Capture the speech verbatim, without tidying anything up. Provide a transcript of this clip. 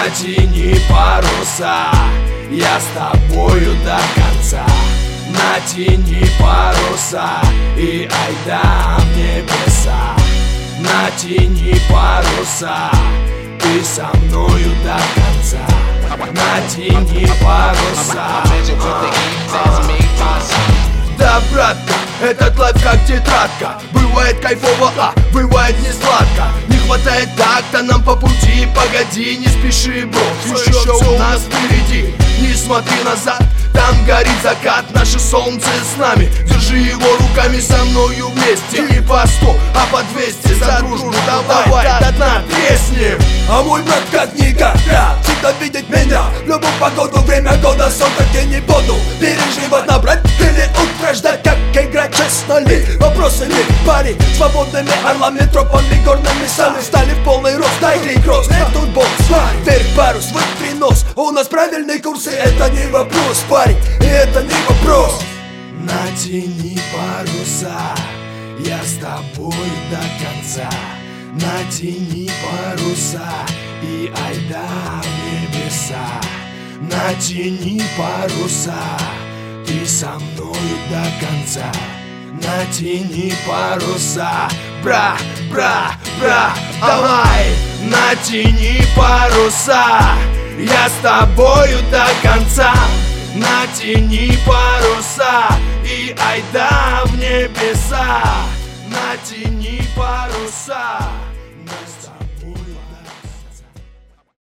Натяни паруса, я с тобою до конца. Натяни паруса и айда в небеса. Натяни паруса, ты со мною до конца. Натяни паруса. Да, братка, этот лайф как тетрадка. Бывает кайфово, а бывает не сладко. Не хватает такта нам по пути. Погоди, не спеши, бро, еще все у нас впереди. Не смотри назад, там горит закат. Наше солнце с нами, держи его руками со мною вместе. Не по сто, а по двести за дружбу. Давай, до дна треснем. А мой брат как никогда всегда видит меня в любую погоду, время года, солнце, где не буду переживать, набрать или утверждать, как играть, честно ли. Вопросы ли, парень, свободными орлами, тропами, горными сами стали в полный рост, дай кросс, это бокс. Вверх парус, выпри нос, у нас правильные курсы, это не вопрос, парень, и это не вопрос. Натяни паруса, я с тобой до конца. Натяни паруса и айда в небеса. Натяни паруса, ты со мною до конца. Натяни паруса, бра, бра, бра, давай. Натяни паруса, я с тобою до конца. Натяни паруса и айда в небеса. Натяни паруса.